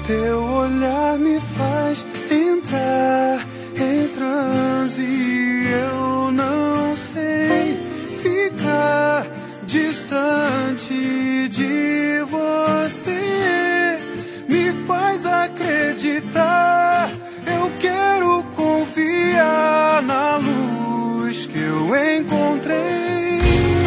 Teu olhar me faz entrar em transe. Eu não sei ficar distante de você. Me faz acreditar. Eu quero confiar na luz que eu encontrei.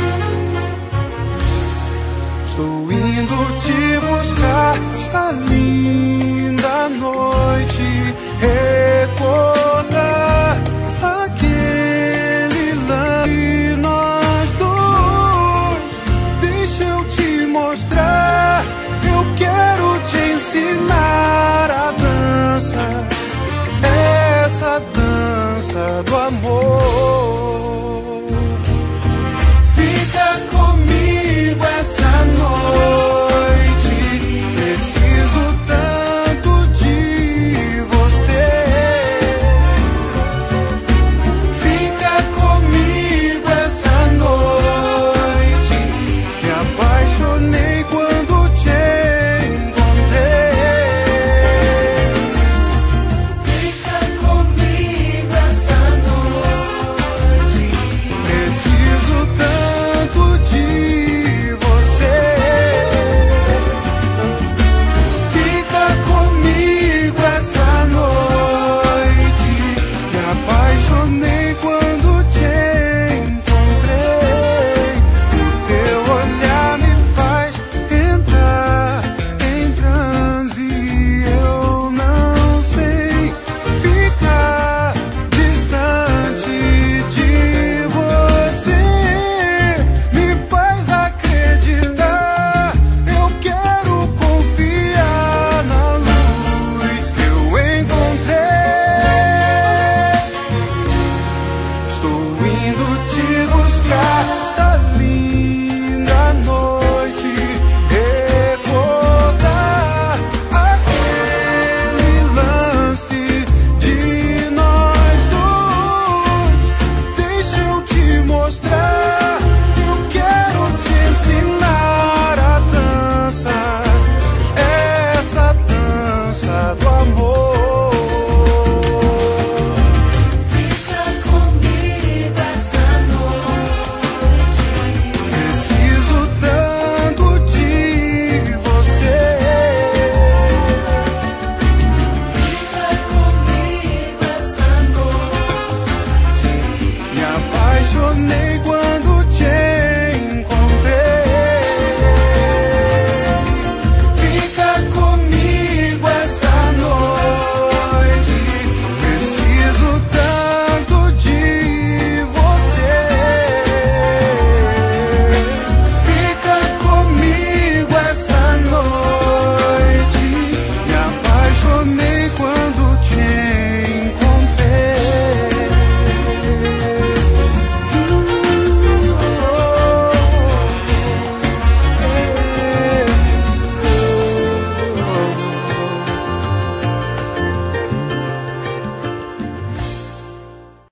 Estou indo te buscar. Está linda noite. Recordar aquele lance nós dois. Deixa eu te mostrar. Eu quero te ensinar a dança, essa dança do amor.